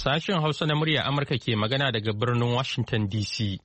Sashen Hausa na murya Amurka ke magana daga birnin Washington DC.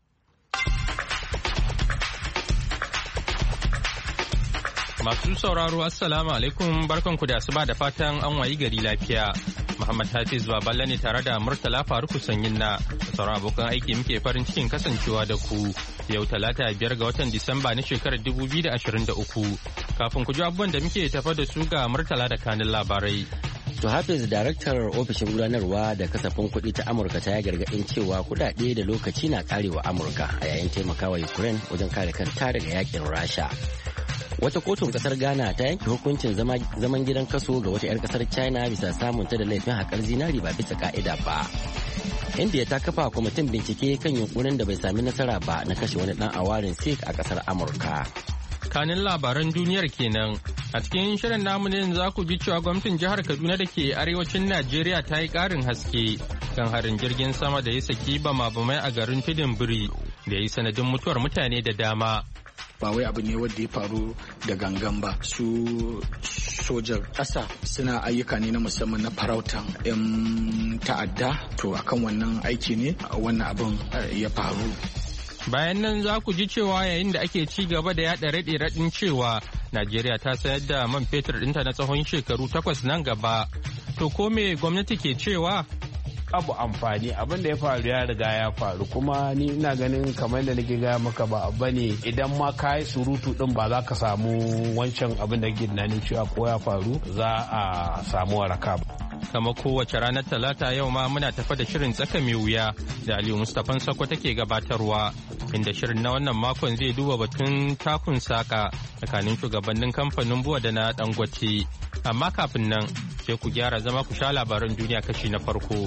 Masu sauraro Assalamu alaikum barkanku da asuba da fatan an wayi gari lafiya. Muhammad Hafiz Baballe ne tare da Murtala Faruku Sanyin na sauran abokan aiki muke farin cikin kasancewa da ku yau Talata 5 ga watan Disamba na shekarar 2023. Kafin ku ji abubuwan da muke tafa da su ga Murtala da kanin labarai. To Hafiz, daraktar ofishin gudanarwa da kasafin kuɗi ta Amurka ta yi gargaɗin cewa kuɗaɗe da lokaci na karewa Amurka a yayin taimakawa Ukraine wajen kare kanta daga yakin Rasha. Wata kotun kasar Ghana ta yanke hukuncin zaman gidan kaso ga wata 'yar kasar China bisa samun ta da laifin haƙar zinari ba bisa ka'ida ba. India ta kafa kwamitin bincike kan yunkurin da bai sami nasara ba na kashe wani ɗan awarin Sikh a kasar Amurka. Kanin labaran duniyar kenan a cikin shirin namu ne za ku ji cewa gwamnatin jihar Kaduna da ke arewacin Najeriya ta yi ƙarin haske kan harin jirgin sama da ya saki bama-bamai a garin Tudun Biri da ya yi sanadin mutuwar mutane da dama. Ba wai abu ne wanda ya faru da gangan ba, su sojan ƙasa suna ayyuka ne na musamman na farautan 'yan ta'adda, to akan wannan aiki ne wannan abin ya faru. Bayan nan za ku ji cewa yayin da ake ci gaba da yaɗa raɗe-raɗin cewa Najeriya ta sayar da man fetur ɗinta na tsawon shekaru 8 nan gaba. To ko me gwamnati ke cewa? Abu amfani abin da ya faru ya riga ya faru, kuma ni ina ganin kamar da nake gaya maka ba bane idan ma ka yi surutu din ba za ka samu wancan abin da ke tunanin cewa ko ya faru za a samu waraka ba. Kama kowace ranar Talata yau ma muna tafa da shirin tsaka mai wuya da Aliyu Mustapha Sako take gabatarwa, inda shirin na wannan makon zai duba batun takun saka tsakanin shugabannin kamfanin buwa da na Dangote. Amma kafin nan sai ku gyara zama ku sha labaran duniya kashi na farko.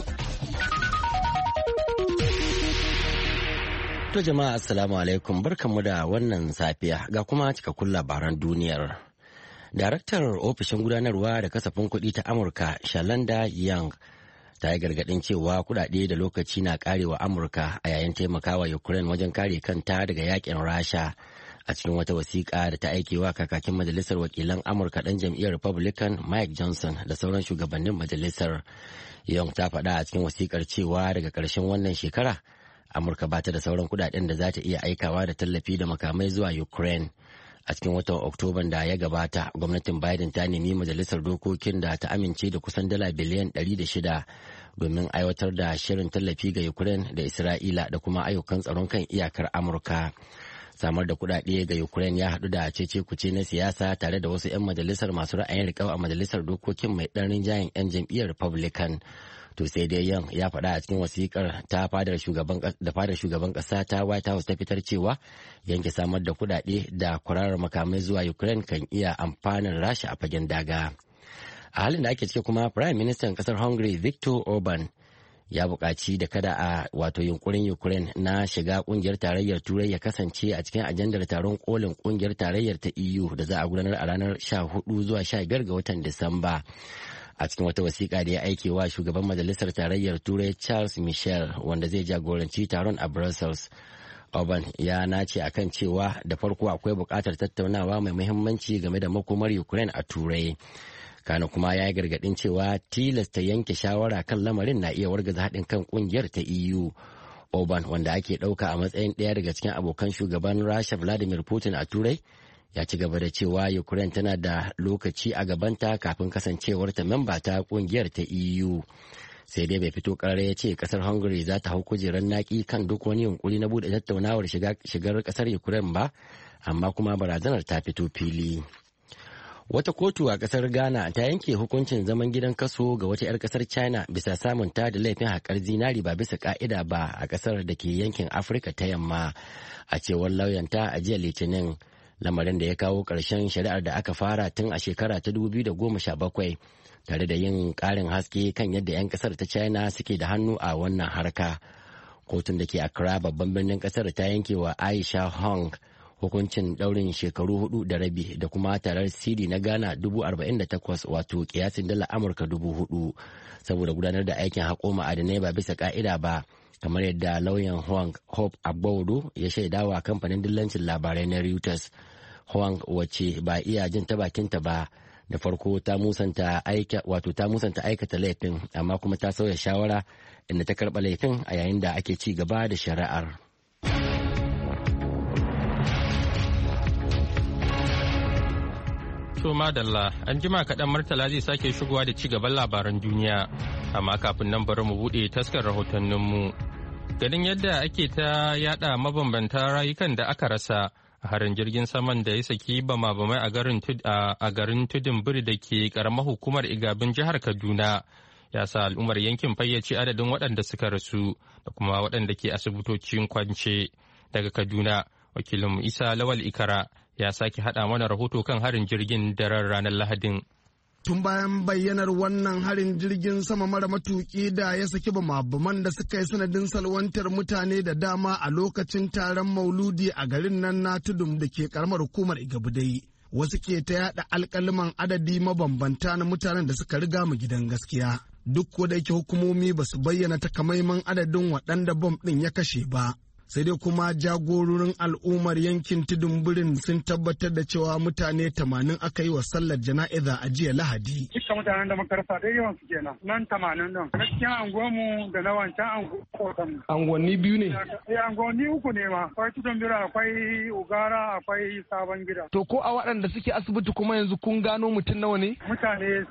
To jama'a assalamu alaikum, barkanmu da wannan safiya ga kuma cikakkun labaran duniyar. Daraktar ofishin gudanarwa da kasafin kuɗi ta Amurka Shalanda Young ta yi gargaɗin cewa kuɗaɗe da lokaci na karewa Amurka a yayin taimakawa Ukraine wajen kare kanta daga yakin Rasha. A cikin wata wasiƙa da ta aikewa kakakin majalisar wakilan Amurka ɗan jam'iyyar Republican Mike Johnson da sauran shugabannin majalisar. Young ta faɗa a cikin wasiƙar cewa daga ƙarshen wannan shekara Amurka ba ta da sauran kuɗaɗen da za ta iya aikawa da tallafi da makamai zuwa Ukraine. A cikin watan Oktoban da ya gabata, gwamnatin Biden ta nemi majalisar dokokin da ta amince da kusan dala biliyan 106 domin aiwatar da shirin tallafi ga Ukraine da Isra'ila da kuma ayyukan tsaron kan iyakar Amurka. Samar da kuɗaɗe ga Ukraine ya haɗu da cece-kuce na siyasa tare da wasu 'yan majalisar masu ra'ayin riƙau a majalisar dokokin mai ɗan rinjayen 'yan jam'iyyar Republican. To sai dai Young ya faɗa a cikin wasikar ta fadar shugaban ƙasa ta White House ta fitar cewa yanke samar da kuɗaɗe da kwararar makamai zuwa Ukraine kan iya amfanin Rasha a fagen daga. A halin da ake cike kuma Prime Minister ƙasar Hungary Viktor Orban ya buƙaci da kada a wato yunkurin Ukraine na shiga ƙungiyar tarayyar Turai ya kasance a cikin ajandar taron kolin ƙungiyar tarayyar ta EU da za a gudanar a ranar 14 zuwa 15 ga watan Disamba. A cikin wata wasiƙa da ya aike wa shugaban majalisar tarayyar Turai Charles Michel wanda zai jagoranci taron a Brussels. Orban ya nace akan cewa da farko akwai buƙatar tattaunawa mai muhimmanci game da makomar Ukraine a Turai. Kano kuma ya yi gargaɗin cewa tilasta yanke shawara kan lamarin na iya wargaza haɗin kan ƙungiyar ta EU. Orban wanda ake ɗauka a matsayin ɗaya daga cikin abokan shugaban Rasha Vladimir Putin a Turai ya ci gaba da cewa Ukraine tana da lokaci a gabanta kafin kasancewarta memba ta ƙungiyar ta EU. Sai dai bai fito ƙarar ya ce ƙasar Hungary za ta hau kujerar naƙi kan duk wani yunkuri na buɗe tattaunawar shigar ƙasar Ukraine ba, amma kuma barazanar ta fito fili. Wata kotu a kasar Ghana ta yanke hukuncin zaman gidan kaso ga wata 'yar kasar China bisa samun ta da laifin haƙar zinari ba bisa ka'ida ba a kasar da ke yankin Afirka ta yamma, a cewar lauyanta a jiya Litinin, lamarin da ya kawo ƙarshen shari'ar da aka fara tun a shekara ta 2017 tare da yin ƙarin haske kan yadda 'yan kasar ta China suke da hannu a wannan harka. Kotun da ke Accra babban birnin kasar ta yanke wa Aisha Hong hukuncin daurin shekaru 4.5 da kuma tarar CD na Ghana 48,000 wato kiyasin dala Amurka 4,000 saboda gudanar da aikin haƙo ma'adinai ba bisa ka'ida ba, kamar yadda lauyan Huang Hope Agbaudu ya shaidawa kamfanin dillancin labarai na Reuters. Huang wacce ba iya jin ta bakinta ba da farko ta musanta aikata laifin amma kuma ta sauya shawara inda ta karɓa laifin a yayin da ake ci gaba da shari'ar. To madalla, an jima kaɗan Murtala zai sake shigowa da ci gaban labaran duniya, amma kafin nan bari mu buɗe taskar rahotanninmu. Ganin yadda ake ta yada mabambantan rayukan da aka rasa a harin jirgin saman da ya saki bama-bamai a garin tudun biri da ke karamar hukumar Igabin jihar Kaduna, ya sa al'ummar yankin fayyace adadin waɗanda suka rasu da kuma waɗanda ke asibitocin kwance. Daga Kaduna, wakilinmu Isa Lawal Ikara ya sake haɗa mana rahoto kan harin jirgin daren ranar Lahadin. Tun bayan bayyanar wannan harin jirgin sama mara matuƙi da ya saki bama-baman da suka yi sanadin salwantar mutane da dama a lokacin taron mauludi a garin nan na tudun da ke karamar hukumar Igabudai. Wasu ke ta yada alkaliman adadi mabambanta na mutanen da suka riga mu gidan gaskiya. Duk ko da yake hukumomi ba su bayyana takamaiman adadin waɗanda bom ɗin ya kashe ba. Sai dai kuma jagororin al'ummar yankin tudun birin sun tabbatar da cewa mutane 80 aka yi wa sallar jana'iza a jiya Lahadi. Dukkan mutanen da makarfa dai yawan su kenan nan 80 nan. Na cikin anguwanmu da na wancan anguwan. Anguwanni biyu ne? Anguwanni uku ne ma. Akwai tudun birin, akwai ugara, akwai sabon gida. To ko a waɗanda suke asibiti kuma yanzu kun gano mutum nawa ne? Mutane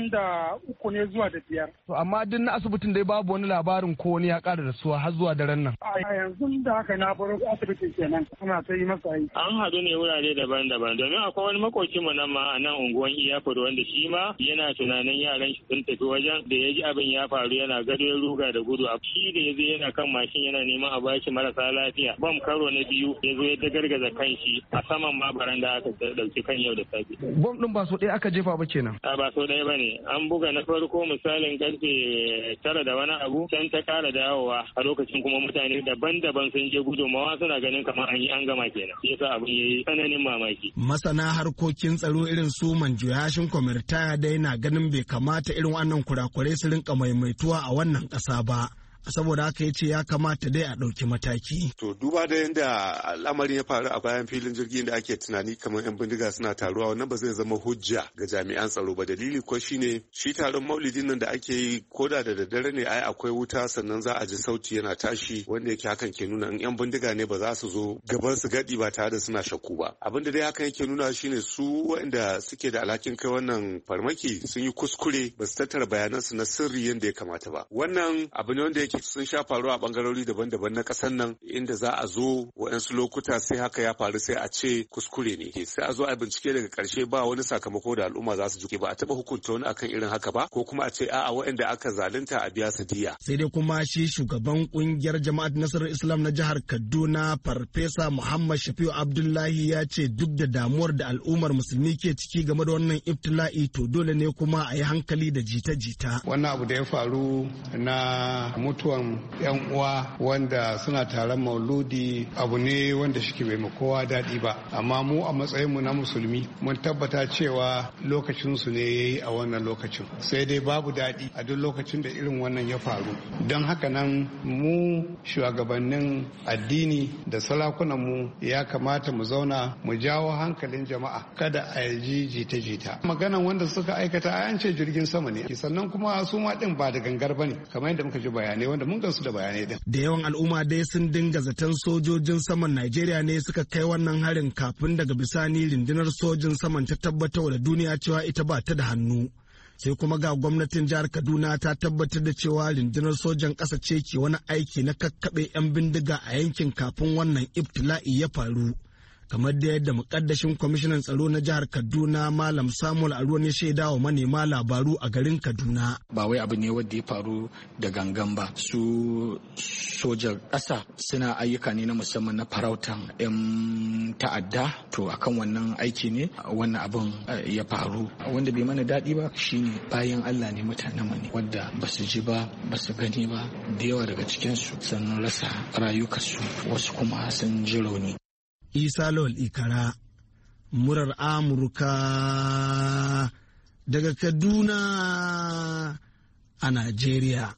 63 ne zuwa da 5. To amma duk na asibitin dai babu wani labarin ko wani ya ƙara da suwa har zuwa daren nan. A yanzu da haka na baro asibitin kenan suna ta yi masa aiki. An haɗu ne wurare daban-daban domin akwai wani makocin mu nan ma a nan unguwan Iyafur wanda shi ma yana tunanin yaran shi sun tafi wajen da ya ji abin ya faru yana gado ya ruga da gudu a shi da ya zo yana kan mashin yana neman a bashi marasa lafiya bam karo na biyu ya zo ya dagargaza kan shi a saman ma baranda aka dauki kan yau da safe. Bom din ba so ɗaya aka jefa ba kenan. A ba so ɗaya ba ne an buga na farko misalin karfe 9 da wani abu can ta ƙara dawowa a lokacin kuma mutane daban-daban sun je gudunmawa suna ganin kamar an gama kenan shi yasa abin yayi tsananin mamaki. Masana harkokin tsaro irin su Manjoyashin Kwamirtaya dai na ganin bai kamata irin wannan kurakurai su rinka maimaituwa a wannan ƙasa ba. Saboda haka ya ce ya kamata dai a ɗauki mataki. To duba da yadda al'amarin ya faru a bayan filin jirgin da ake tunani kamar 'yan bindiga suna taruwa wannan ba zai zama hujja ga jami'an tsaro ba. Dalili ko shine shi taron maulidin nan da ake yi koda da daddare ne ai akwai wuta sannan za a ji sauti yana tashi wanda yake hakan ke nuna in 'yan bindiga ne ba za su zo gaban su gadi ba tare da suna shakku ba. Abin da dai hakan yake nuna shine su waɗanda suke da alhakin kai wannan farmaki sun yi kuskure ba su tattara bayanansu na sirri yadda ya kamata ba. Wannan abu ne wanda yake sun sha faruwa a bangarori daban-daban na ƙasar nan inda za a zo waɗansu lokuta sai haka ya faru sai a ce kuskure ne sai a zo a bincike daga ƙarshe ba wani sakamako da al'umma za su ji ba a taɓa hukunta wani akan irin haka ba ko kuma a ce a'a waɗanda aka zalunta a biya su diya. Sai dai kuma shi shugaban ƙungiyar jama'at nasarar Islam na jihar Kaduna Farfesa Muhammad Shafi'u Abdullahi ya ce duk da damuwar da al'ummar musulmi ke ciki game da wannan ibtila'i to dole ne kuma a yi hankali da jita-jita. Wannan abu da ya faru na mutuwan 'yan uwa wanda suna taron mauludi abu ne wanda shi bai ma kowa daɗi ba amma mu a matsayinmu na musulmi mun tabbata cewa lokacinsu ne ya yi a wannan lokacin sai dai babu daɗi a duk lokacin da irin wannan ya faru don haka nan mu shugabannin addini da sarakunanmu ya kamata mu zauna mu jawo hankalin jama'a kada a ji jita-jita maganan wanda suka aikata an ce jirgin sama ne sannan kuma su ma din ba da gangar bane kamar yadda muka ji bayanai wanda mun gansu da bayanai din. Da yawan al'umma dai sun dinga zaton sojojin saman Najeriya ne suka kai wannan harin kafin daga bisani rundunar sojin saman ta tabbatar da duniya cewa ita ba ta da hannu. Sai kuma ga gwamnatin jihar Kaduna ta tabbatar da cewa rundunar sojan ƙasa ce ke wani aiki na kakkaɓe 'yan bindiga a yankin kafin wannan ibtila'i ya faru. Kamar da yadda mukaddashin kwamishinan tsaro na jihar Kaduna Malam Samuel Aruwan ya shaida wa manema labaru a garin Kaduna. Ba wai abu ne wanda ya faru da gangan ba. Su sojan ƙasa suna ayyuka ne na musamman na farautan 'yan ta'adda. To akan wannan aiki ne wannan abin ya faru. Wanda bai mana daɗi ba shine bayan Allah ne mutanen mu ne wanda ba su ji ba ba su gani ba da yawa daga cikinsu sun rasa rayukansu wasu kuma sun ji rauni. Isa Lawal Ikara, murar Amurka daga Kaduna a Najeriya.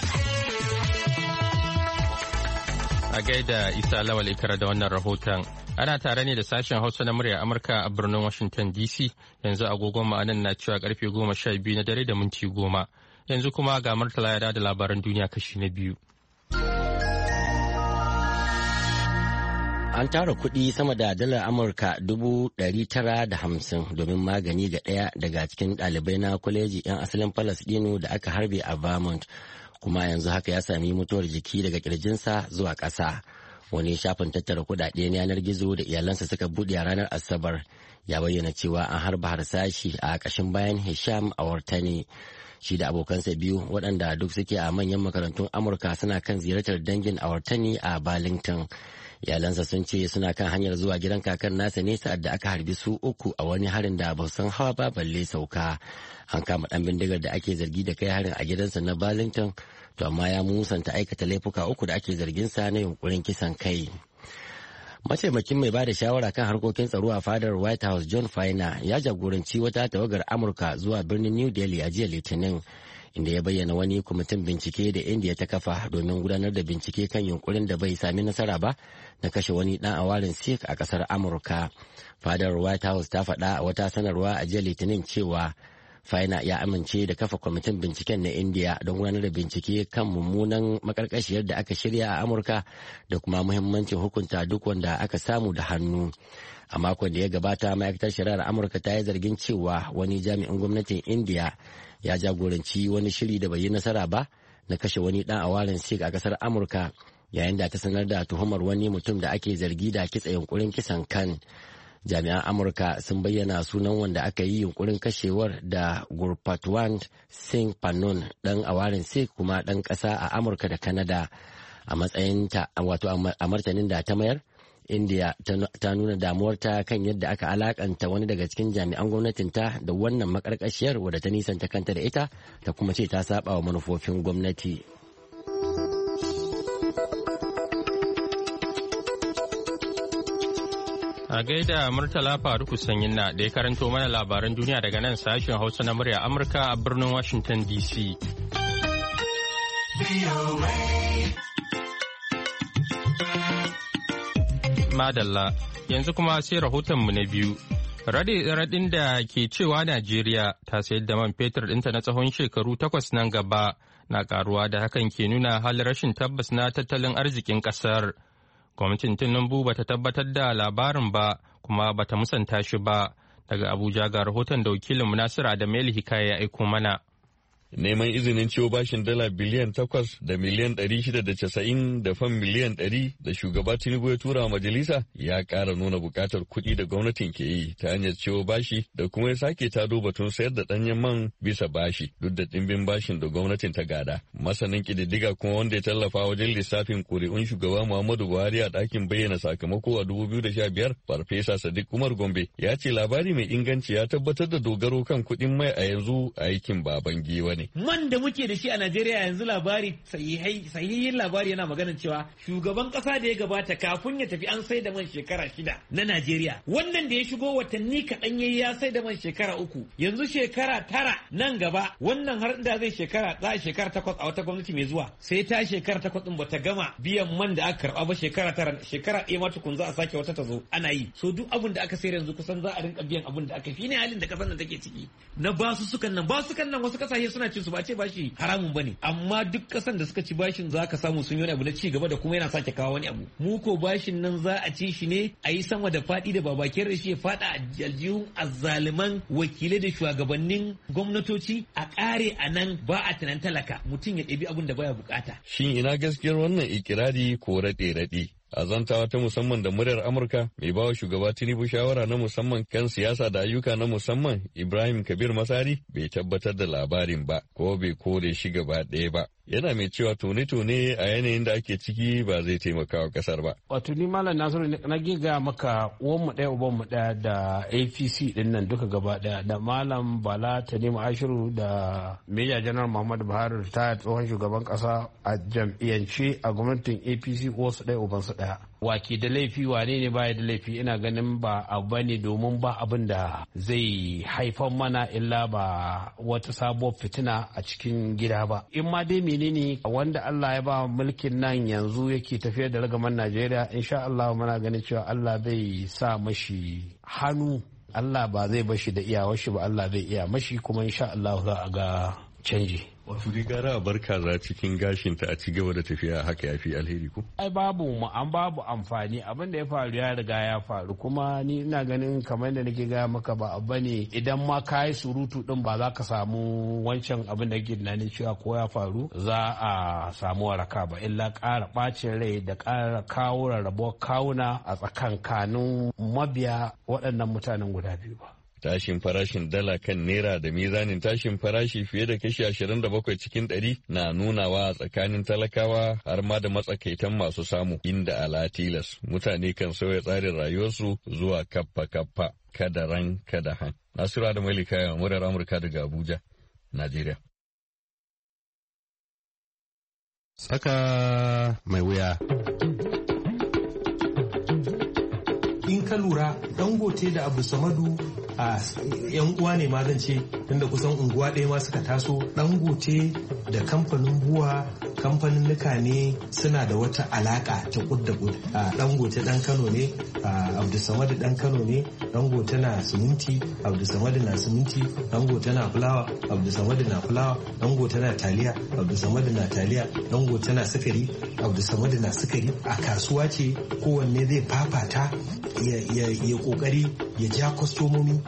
A gaida Isa Lawal Ikara da wannan rahoton. Ana tare ne da sashen Hausa na murya Amurka a birnin Washington DC. Yanzu agogon ma'anan na cewa karfe 12 na dare da minti 10. Yanzu kuma ga Murtala ya da labaran duniya kashi na biyu. An tara kuɗi sama da dalar Amurka 950 domin magani ga ɗaya daga cikin ɗalibai na kwaleji 'yan asalin Falasɗinu da aka harbe a Vermont, kuma yanzu haka ya sami mutuwar jiki daga ƙirjinsa zuwa ƙasa. Wani shafin tattara kuɗaɗe na yanar gizo da iyalansa suka buɗe a ranar Asabar ya bayyana cewa an harba harsashi a ƙashin bayan Hisham Awartani. Shi da abokansa biyu waɗanda duk suke a manyan makarantun Amurka suna kan ziyartar dangin Awartani a Burlington. Iyalansa sun ce suna kan hanyar zuwa gidan kakan nasa ne sa'ad da aka harbi su uku a wani harin da ba san hawa ba balle sauka. An kama ɗan bindigar da ake zargi da kai harin a gidansa na Burlington, to amma ya musanta aikata laifuka uku da ake zarginsa na yunkurin kisan kai. Mataimakin mai bada shawara kan harkokin tsaro a fadar White House John Faina ya jagoranci wata tawagar Amurka zuwa birnin New Delhi a jiya Litinin, inda ya bayyana wani kwamitin bincike da India ta kafa domin gudanar da bincike kan yunkurin da bai sami nasara ba na kashe wani dan awarin Sikh a kasar Amurka. Fadar White House ta faɗa a wata sanarwa a jiya Litinin cewa Faina ya amince da kafa kwamitin binciken na India don gudanar da bincike kan mummunan makarkashiyar da aka shirya a Amurka da kuma muhimmancin hukunta duk wanda aka samu da hannu. A makon da ya gabata, ma'aikatar shari'ar Amurka ta yi zargin cewa wani jami'in gwamnatin India ya jagoranci wani shiri da bai yi nasara ba na kashe wani dan awarin Sikh a kasar Amurka, yayin da ta sanar da tuhumar wani mutum da ake zargi da kitsa yunkurin kisan kan. Jami'an Amurka sun bayyana sunan wanda aka yi yunkurin kashewar da Gurpatwant Singh Panun, dan awarin Sikh kuma dan kasa a Amurka da Canada. A matsayin ta wato a martanin da ta mayar, India ta nuna damuwarta kan yadda aka alakanta wani daga cikin jami'an gwamnatinta da wannan makarkashiyar wadda ta nisanta kanta da ita, ta kuma ce ta saba wa manufofin gwamnati. A gaida Murtala Faruku Sanyinna da ya karanto mana labaran duniya daga nan sashen Hausa na murya Amurka a birnin Washington DC. Madalla, yanzu kuma sai rahotonmu na biyu. Raɗin da ke cewa Najeriya ta sayar da man fetur ɗinta na tsawon shekaru 8 nan gaba na karuwa da hakan ke nuna halin rashin tabbas na tattalin arzikin ƙasar. Gwamnatin Tinubu bata tabbatar da labarin ba kuma bata musanta shi ba. Daga Abuja ga rahoton da wakilin Nasiru Adamu Hikaya ya aiko mana. Neman izinin ciwo bashin dala biliyan 8 da miliyan 690 da fan miliyan 100 da shugaba Tinubu ya tura wa majalisa ya ƙara nuna buƙatar kuɗi da gwamnatin ke yi ta hanyar ciwo bashi da kuma ya sake tado batun sayar da ɗanyen man bisa bashi duk da ɗimbin bashin da gwamnatin ta gada. Masanin ƙididdiga kuma wanda ya tallafa wajen lissafin ƙuri'un shugaba Muhammadu Buhari a ɗakin bayyana sakamako a 2015 Farfesa Sadiq Umar Gombe ya ce labari mai inganci ya tabbatar da dogaro kan kuɗin mai a yanzu aikin baban giwa. Man da muke da shi a Najeriya yanzu labari sahihin labari yana maganar cewa shugaban kasa da ya gabata kafin ya tafi an sai da man shekara 6 na Najeriya. Wannan da ya shigo watanni kaɗan yayi ya sai da man shekara 3. Yanzu shekara 9 nan gaba wannan har da zai shekara 8 a wata gwamnati mai zuwa. Sai ta shekara 8 din bata gama biyan man da aka karba ba shekara 9 shekara 1 ma tukun za a sake wata ta zo ana yi. So duk abin da aka sayar yanzu kusan za a rinka biyan abin da aka fi ne halin da kasan nan take ciki. Na basu sukan nan wasu kasashe suna ci su ba ce bashi haramun bane amma duk kasan da suka ci bashin za ka samu sun yi wani abu na ci gaba da kuma yana sake kawo wani abu. Mu ko bashin nan za a ci shi ne a yi sama da faɗi da babakiyar da shi ya faɗa aljihun azzaliman wakilai da shugabannin gwamnatoci a ƙare a nan ba a tunan talaka mutum ya ɗabi abin da baya bukata. Shin ina gaskiyar wannan ikirari ko raɗe-raɗe? A zantawa ta musamman da muryar Amurka mai bawa shugaba Tinubu shawara na musamman kan siyasa da ayyuka na musamman Ibrahim Kabir Masari bai tabbatar da labarin ba ko bai kore shi gaba ɗaya ba. Yana mai cewa tone-tone a yanayin da ake ciki ba zai taimaka wa kasar ba. Wato ni Malam Nasiru na giga maka uwanmu ɗaya ubanmu ɗaya da APC ɗin nan duka gaba ɗaya da Malam Bala Tanimu Ashiru da Meja Janar Muhammadu Buhari ta tsohon shugaban ƙasa a jam'iyyance a gwamnatin APC wasu ɗaya ubansu ɗaya. wake da laifi wane ne baya da laifi ina ganin ba abu bane domin ba abin da zai haifar mana illa ba wata sabuwar fitina a cikin gida ba. In ma dai menene wanda Allah ya ba mulkin nan yanzu yake tafiyar da ragaman Najeriya, insha Allah muna ganin cewa Allah zai sa mashi hannu, Allah ba zai bashi da iyawar shi ba, Allah zai iya mashi kuma insha Allah za a ga canji. Wato dai gara a bar kaza cikin gashinta a ci gaba da tafiya haka ya fi alheri ko? Ai babu amfani, abin da ya faru ya riga ya faru, kuma ni ina ganin kamar da nake gaya maka ba abu ne idan ma ka yi surutu din ba za ka samu wancan abin da ke tunanin cewa ko ya faru za a samu waraka ba, illa ƙara ɓacin rai da ƙara kawo rarrabuwar kawuna a tsakankanin mabiya waɗannan mutanen guda biyu ba. Tashin farashin dala kan naira da mizanin tashin farashi fiye da kashi 27 cikin 100 na nunawa a tsakanin talakawa har ma da matsakaitan masu samu, inda ala tilas mutane kan sauya tsarin rayuwarsu zuwa kaffa kada ran kada han. Nasiru da Malika ya murar Amurka daga Abuja, Najeriya. Tsaka mai wuya. In ka lura Dangote da Abu Samadu a yan uwa ne ma zan ce, tunda kusan unguwa ɗaya ma suka taso. Dangote da kamfanin buwa kamfanin nuka ne suna da wata alaka ta kud da kud. Dangote dan Kano ne, Abdulsamad dan Kano ne, Dangote na siminti, Abdulsamad na siminti, Dangote na fulawa, Abdulsamad na fulawa, Dangote na taliya, Abdulsamad na taliya, Dangote na sukari, Abdulsamad na sukari. A kasuwa ce kowanne zai fafata ya kokari ya ja kwastomomi.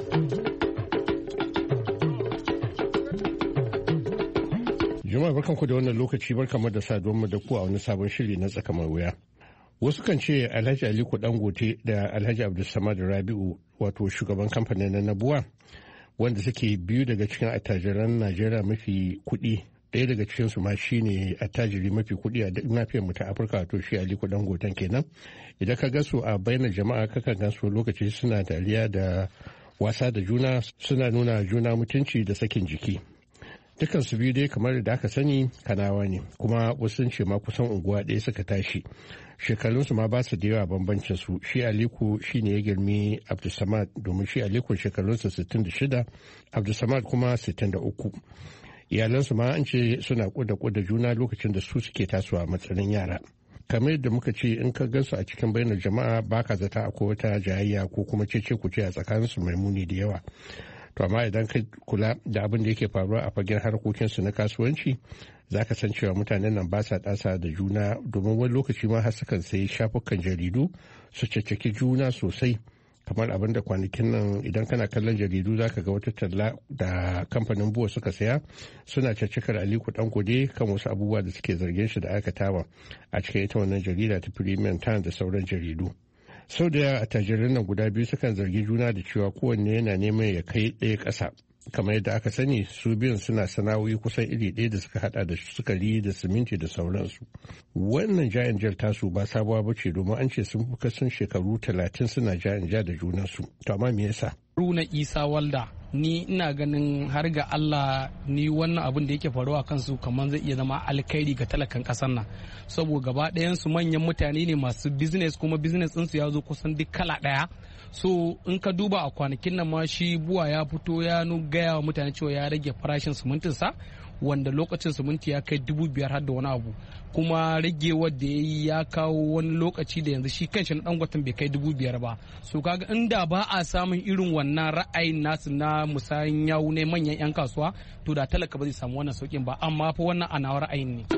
Jama'a barkanku da wannan lokaci, barkanmu da saduwanmu da ku a wani sabon shiri na tsaka mai wuya. Wasu kan ce Alhaji Aliko Dangote da Alhaji Abdulsamad Rabi'u, wato shugaban kamfanin na Nabuwa, wanda suke biyu daga cikin attajiran Najeriya mafi kuɗi. Ɗaya daga cikinsu ma shi ne attajiri mafi kuɗi a duk nafiyar mu ta Afirka, wato shi Aliko Dangoten kenan. Idan ka ga su a bainar jama'a kakan gan su lokaci suna dariya da wasa da juna, suna nuna juna mutunci da sakin jiki. Dukan su biyu dai kamar da aka sani Kanawa ne, kuma wasu sun ce ma kusan unguwa ɗaya suka tashi. Shekarunsu ma ba su da yawa bambancin su. Shi Aliko shi ne ya girmi Abdulsamad, domin shi Aliko shekarunsa 66, Abdulsamad kuma 63. Iyalansu ma an ce suna kuda juna lokacin da su suke tasowa matsayin yara. Kamar yadda muka ce, in ka gansu a cikin bainar jama'a ba ka zata akwai wata jayayya ko kuma cece kuce a tsakaninsu mai muni da yawa. To amma idan ka kula da abin da yake faruwa a fagen harkokinsu na kasuwanci, za ka san cewa mutanen nan ba sa ɗasa da juna, domin wani lokaci ma har sukan sayi shafukan jaridu su caccaki juna sosai. Kamar abin da kwanakin nan idan kana kallon jaridu za ka ga wata talla da kamfanin buwa suka saya, suna caccakar Aliko Dangote kan wasu abubuwa da suke zargin shi da aikatawa a cikin ita wannan jarida ta Premium Times da sauran jaridu. Sau da yawa attajiran nan guda biyu sukan zargi juna da cewa kowanne yana neman ya kai ɗaya ƙasa. Kamar yadda aka sani, su biyun suna sana'o'i kusan iri ɗaya da suka hada da sukari da siminti da sauransu. Wannan ja'in jar tasu ba sabuwa ba ce, domin an ce sun fi kasan shekaru 30 suna ja'in ja da junansu. To amma me yasa? Runa Isa Walda, ni ina ganin har ga Allah ni wannan abin da yake faruwa kansu kamar zai iya zama alkhairi ga talakan kasar nan, saboda gaba ɗayan su manyan mutane ne masu business, kuma business ɗinsu ya zo kusan duk kala ɗaya. So in ka duba a kwanakin nan ma shi buwa ya fito ya gaya wa mutane cewa ya rage farashin simintinsa, wanda lokacin siminti ya kai 5,000 har da wani abu, kuma ragewar da ya yi ya kawo wani lokaci da yanzu shi kanshi na Dangoten bai kai 5,000 ba. So kaga inda ba a samun irin wannan ra'ayin nasu na musayin yawu ne manyan 'yan kasuwa, to da talaka ba zai samu wannan saukin ba, amma fa wannan ana ra'ayin ne.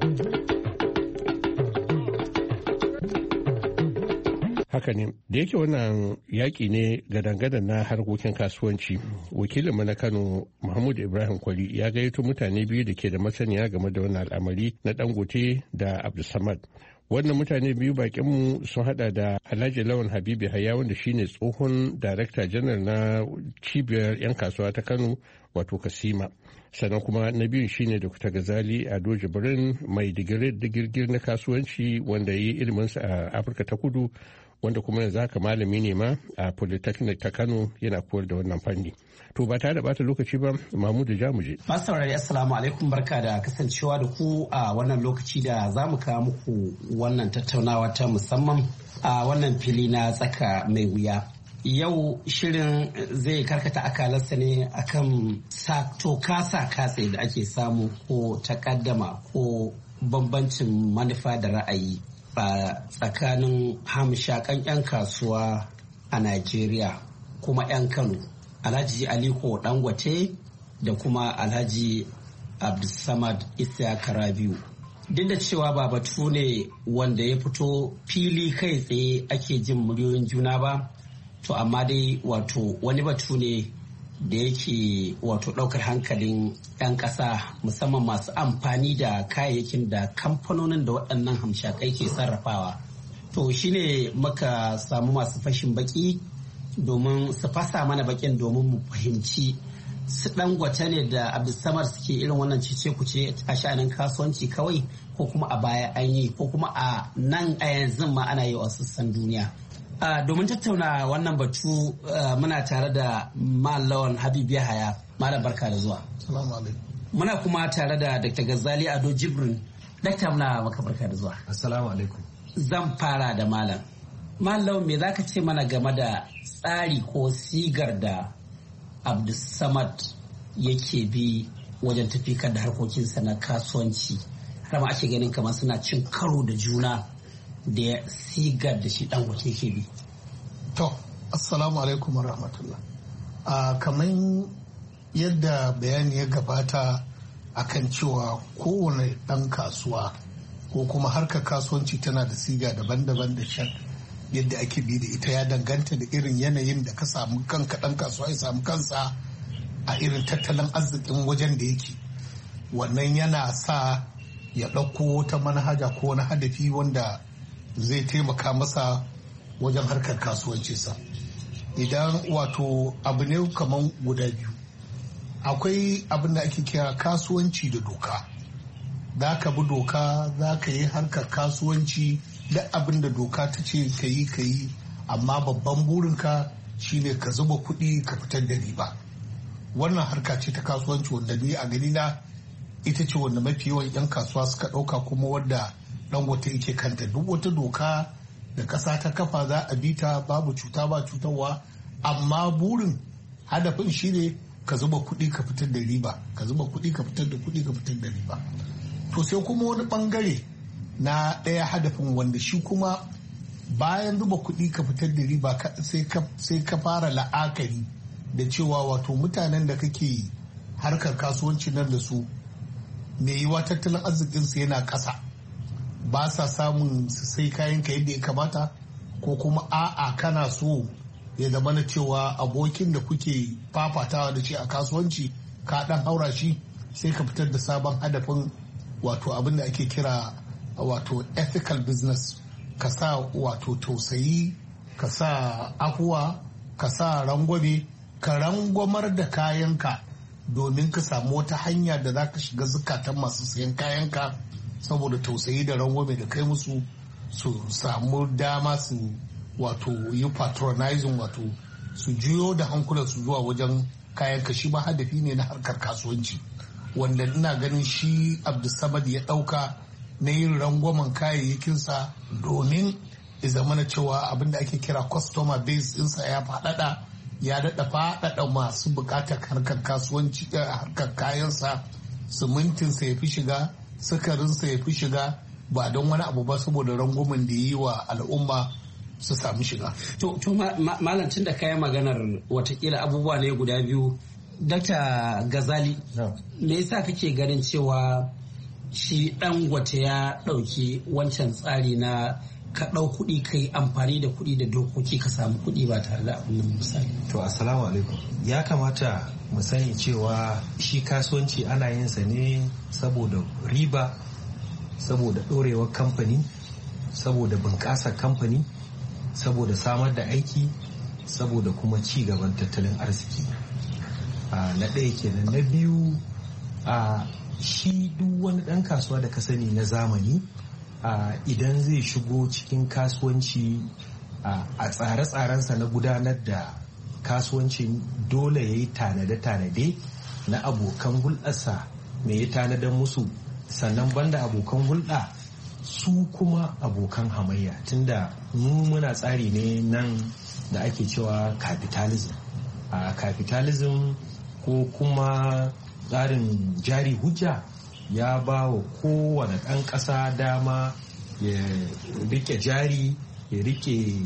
Haka ne, da yake wannan yaƙi ne gadan-gadan na harkokin kasuwanci, wakilinmu na Kano Muhammadu Ibrahim Kwali ya gayyato mutane biyu da ke da masaniya game da wannan al'amari na Dangote da Abdulsamad. Wannan mutane biyu bakinmu sun hada da Alhaji Lawan Habibu Haya, wanda shine tsohon Darakta Janar na cibiyar 'yan kasuwa ta Kano, wato Kasima. Sannan kuma na biyun shine Dr. Gazali Ado Jibrin, mai digirgir na kasuwanci wanda ya yi iliminsa a Afirka ta Kudu, wanda kuma yanzu haka malami ne ma a Polytechnic ta Kano yana koyar da wannan fanni. To ba tare da bata lokaci ba, Mahmudu Jamuje. Masu saurari assalamu alaikum, barka da kasancewa da ku a wannan lokaci da za mu kawo muku wannan tattaunawa ta musamman a wannan fili na tsaka mai wuya. Yau shirin zai karkata akalarsa ne akan kasa katse da ake samu ko takaddama ko bambancin manufa da ra'ayi a tsakanin hamshakan 'yan kasuwa a Najeriya kuma 'yan Kano, Alhaji Aliko Dangote da kuma Alhaji Abdulsamad Isiyaka Rabiu. Duk da cewa ba batu ne wanda ya fito fili kai tsaye ake jin muryoyin juna ba, to amma dai wato wani batu ne da yake wato ɗaukar hankalin 'yan ƙasa, musamman masu amfani da kayayyakin da kamfanonin da waɗannan hamshakai ke sarrafawa. To shine muka samu masu fashin baki domin su fasa mana bakin domin mu fahimci su Dangote ne da Abdulsamad suke irin wannan cece kuce a sha'anin kasuwanci kawai, ko kuma a baya an yi, ko kuma a nan a yanzu ma ana yi wa sassan duniya. Domin tattauna wannan batu muna tare da Malam Habib Yahaya. Malam barka da zuwa. Assalamu alaikum. Muna kuma tare da Dr. Ghazali Ado Jibrin. Dakta muna maka barka da zuwa. Assalamu alaikum. Zan fara da Malam. Malam me zaka ce mana game da tsari ko sigar da Abdulsamad yake bi wajen tafikar da harkokinsa na kasuwanci, har ma ake ganin kamar suna cin karo da juna da sigar da shi Dangote ke bi? To, assalamu alaikum warahmatullah. Kamar yadda bayani ya gabata akan cewa kowane ɗan kasuwa ko kuma harkar kasuwanci tana da siga daban-daban da shan yadda ake bi da ita ya danganta da irin yanayin da ka samu kanka ɗan kasuwa ya samu kansa a irin tattalin arzikin wajen da yake. Wannan yana sa ya ɗauko wata manhaja ko wani hadafi wanda zai taimaka masa wajen harkar kasuwancinsa. Idan wato abu ne kamar guda biyu, akwai abin da ake kira kasuwanci da doka. Za ka bi doka, za ka yi harkar kasuwanci da abin da doka ta ce ka yi, amma babban burinka shine ka zuba kuɗi ka fitar da riba. Wannan harka ce ta kasuwanci wanda ni a gani na ita ce wanda mafi yawan 'yan kasuwa suka ɗauka, kuma wadda Dangote yake kanta. Duk wata doka da ƙasa ta kafa za a bi ta, babu cuta ba cutarwa, amma burin hadafin shine ka zuba kuɗi ka fitar da riba, ka zuba kuɗi ka fitar da kuɗi ka fitar da riba. To sai kuma wani bangare na ɗaya hadafin wanda shi kuma bayan zuba kuɗi ka fitar da riba sai ka fara la'akari da cewa wato mutanen da kake harkar kasuwanci nan da su mai yiwa tattalin arzikinsu yana ƙasa, ba sa samun su sai kayan ka yadda ya kamata, ko kuma a'a kana so ya zama na cewa abokin da kuke fafatawa da shi a kasuwanci ka dan haura shi, sai ka fitar da sabon hadafin wato abin da ake kira wato ethical business. Ka sa wato tausayi, ka sa afuwa, ka sa rangwame, ka rangwamar da kayanka domin ka samu wata hanya da za ka shiga zukatan masu sayan kayanka, saboda tausayi da rangwame da kai musu, su samu dama su wato yi patronizing, wato su juyo da hankulansu zuwa wajen kayanka. Shi ma hadafi ne na harkar kasuwanci wanda ina ganin shi Abdulsamad ya ɗauka na yin rangwamen kayayyakinsa domin ya zama na cewa abin da ake kira customer base ɗinsa ya faɗaɗa, ya daɗa faɗaɗa masu buƙatar harkar kasuwanci, harkar kayansa. Simintinsa ya fi shiga, sukarinsa ya fi shiga, ba don wani abu ba saboda rangwamen da ya yi wa al'umma su sami shiga. To malam, tun da kayan maganar watakila abubuwa ne guda biyu, Dr. Ghazali, me yasa kake ganin cewa shi Dangote ya ɗauki wancan tsari na ka ɗau kuɗi ka yi amfani da kuɗi da dokoki ka samu kuɗi ba tare da abin nan misali? To assalamu alaikum. Ya kamata mu sani cewa shi kasuwanci ana yin sa ne saboda riba, saboda ɗorewar kamfani, saboda bunƙasar kamfani, saboda samar da aiki, saboda kuma ci gaban tattalin arziki. Na ɗaya kenan. Na biyu, shi duk wani ɗan kasuwa da ka sani na zamani, idan zai shigo cikin kasuwanci a tsare-tsarensa na gudanar da kasuwancin dole ya yi tanade-tanade na abokan hulɗarsa mai ya tanadar musu, sannan banda abokan hulɗa su kuma abokan hamayya, tunda mu muna tsari ne nan da ake cewa capitalism. A capitalism ko kuma tsarin jari hujja ya ba wa kowane ɗan ƙasa dama ya rike jari, ya rike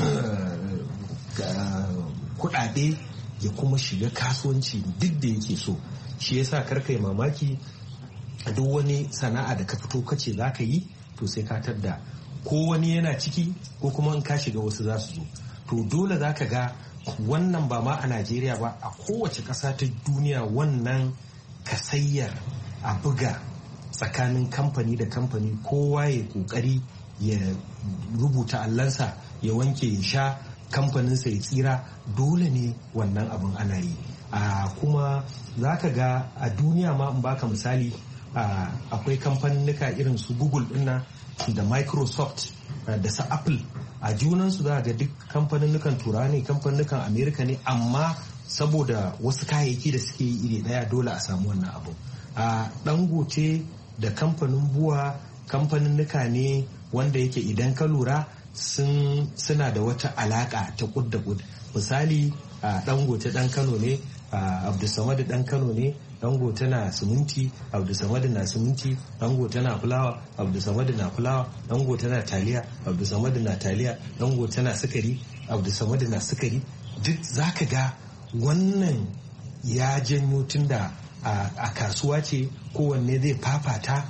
kuɗaɗe, ya kuma shiga kasuwanci duk da yake so. Shi yasa karkai mamaki duk wani sana'a da ka fito kace za ka yi, to sai ka tadda ko wani yana ciki ko kuma in ka shiga wasu za su zo. To dole za ka ga wannan ba ma a Najeriya ba, a kowace ƙasa ta duniya wannan kasayyar a buga tsakanin kamfani da kamfani, kowa ya kokari ya rubuta allansa, ya wanke ya sha, kamfaninsa ya tsira, dole ne wannan abin ana yi. Kuma za ka ga a duniya ma in baka misali, akwai kamfaninnika irin su Google dinnan da Microsoft da su Apple, a junansu za ga duk kamfaninnikan turawa ne, kamfaninnikan Amerika ne, amma saboda wasu kayayyaki da suke yi iri daya dole a samu wannan abu. Dangote da kamfanin buwa kamfaninnika ne wanda yake idan ka lura suna da wata alaka ta kud da kud. Misali Dangote dan Kano ne, Abdulsamad dan Kano ne, Dangote na siminti, Abdulsamad na siminti, Dangote na fulawa, Abdulsamad na fulawa, Dangote na taliya, Abdulsamad na taliya, Dangote na sukari, Abdulsamad na sukari. Duk zaka ga wannan ya janyo tunda a kasuwa ce kowanne zai fafata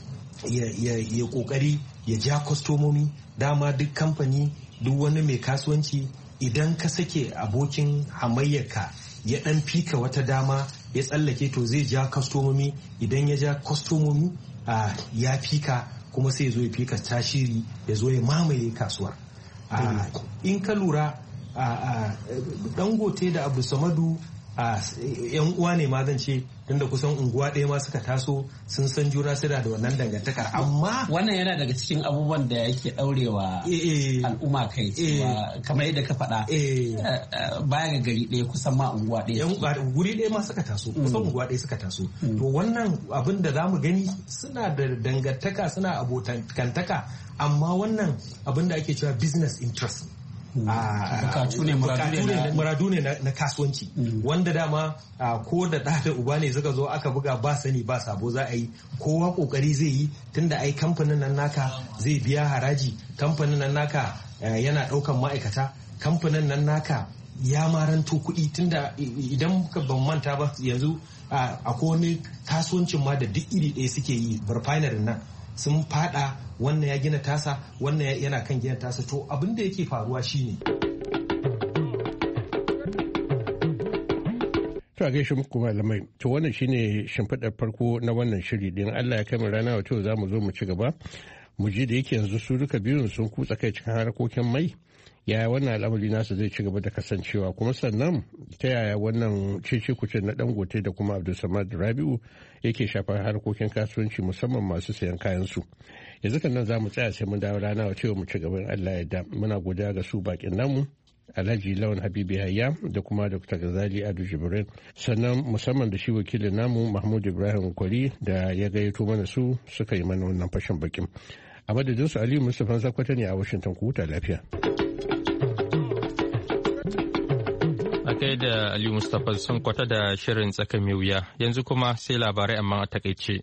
ya kokari ya ja kwastomomi. Dama duk kamfani, duk wani mai kasuwanci, idan ka sake abokin hamayyarka ya dan fika wata dama ya tsallake, to zai ja kwastomomi. Idan ya ja kwastomomi ya fika, kuma sai ya zo ya fika tashiri, ya zo ya mamaye kasuwar. In ka lura Dangote da Abdulsamadu yan uwa ne ma zan ce, tunda kusan unguwa ɗaya ma suka taso, sun san juna, suna da wannan dangantakar. Amma wannan yana daga cikin abubuwan da yake ɗaurewa al'umma kai, kamar yadda ka faɗa, baya ga gari ɗaya kusan ma unguwa ɗaya, guri ɗaya ma suka taso, kusan unguwa ɗaya suka taso. To wannan abin da zamu gani, suna da dangantaka, suna abokantaka, amma wannan abin da ake cewa business interest, muradu ne na kasuwanci, wanda dama ko da ɗa da uba ne suka zo aka buga ba sani ba sabo za a yi, kowa kokari zai yi, tunda ai kamfanin nan naka zai biya haraji, kamfanin nan naka yana ɗaukan ma'aikata, kamfanin nan naka ya maranto kuɗi, tunda idan ban manta ba yanzu akwai wani kasuwancin ma da duk iri ɗaya suke yi, refinery nan sun fada, wannan ya gina tasa, wannan yana kan gina tasa. To abin da yake faruwa shine, to a gaishe muku malamai. To wannan shine shimfiɗar farko na wannan shiri din. Allah ya kai mu rana wato za mu zo mu ci gaba, mu ji da yake yanzu su duka biyun sun kutsa kai cikin harkokin mai, yaya wannan al'amari nasu zai ci gaba da kasancewa, kuma sannan ta yaya wannan cece-kuce na Dangote da kuma Abdulsamad Rabi'u yake shafar harkokin kasuwanci, musamman masu sayan kayan su. Yanzu kan nan za mu tsaya sai mun dawo rana wa cewa mu ci gaban Allah ya da. Muna godiya ga su bakin namu Alhaji Lawan Habibu Hayya da kuma Dr. Gazali Adu Jibrin, sannan musamman da shi wakilin namu Mahmud Ibrahim Kwari da ya gayyato mana su suka yi mana wannan fashin bakin. A madadin su Aliyu Mustapha Sakwata ne a Washington, ku huta lafiya. A kai da Aliyu Mustapha sun kwata da shirin tsaka mai wuya, yanzu kuma sai labarai amma a takaice.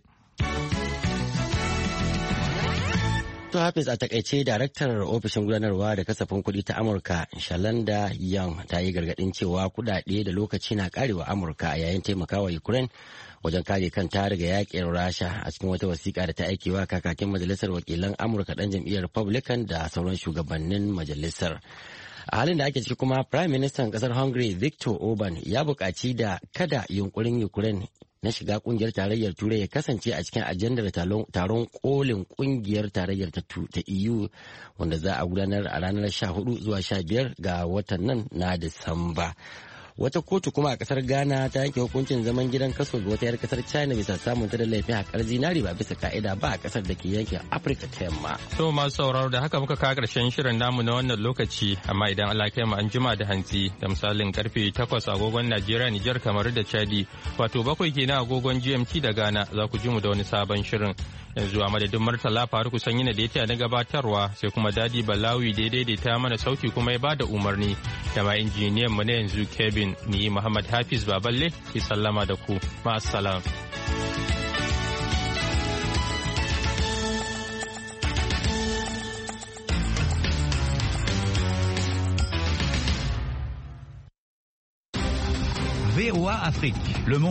To Hafiz, a takaice daraktar ofishin gudanarwa da kasafin kuɗi ta Amurka Shalanda Young ta yi gargaɗin cewa kuɗaɗe da lokaci na karewa Amurka a yayin taimakawa Ukraine wajen kare kanta daga yakin Rasha, a cikin wata wasiƙa da ta aikewa kakakin majalisar wakilan Amurka ɗan jam'iyyar Republican da sauran shugabannin majalisar. A halin da ake ciki kuma Prime Minister kasar Hungary Viktor Orban ya buƙaci da kada yunkurin Ukraine na shiga kungiyar tarayyar Turai ya kasance a cikin ajandar taron kolin kungiyar tarayyar ta EU wanda za a gudanar a ranar 14 zuwa 15 ga watan nan na Disamba. Wata kotu kuma a kasar Ghana ta yanke hukuncin zaman gidan kaso ga wata 'yar kasar China bisa samun ta da laifin haƙar zinari ba bisa ka'ida ba a kasar da ke yankin Afirka ta yamma. To masu sauraro da haka muka kawo ƙarshen shirin namu na wannan lokaci, amma idan Allah kai mu an jima da hantsi da misalin karfe 8 agogon Najeriya, Nijar, kamar da Chadi, wato 7 kenan agogon GMT da Ghana, za ku ji mu da wani sabon shirin. Yanzu a madadin Murtala Faruku Sanyina da ya na gabatarwa, sai kuma Dadi Balawi da ya daidaita mana sauti kuma ya bada umarni, da ma injiniyan mu na yanzu Kevin, ni Muhammad Hafiz Baballe ke sallama da ku. Ma'assalam. VOA Afrique. Le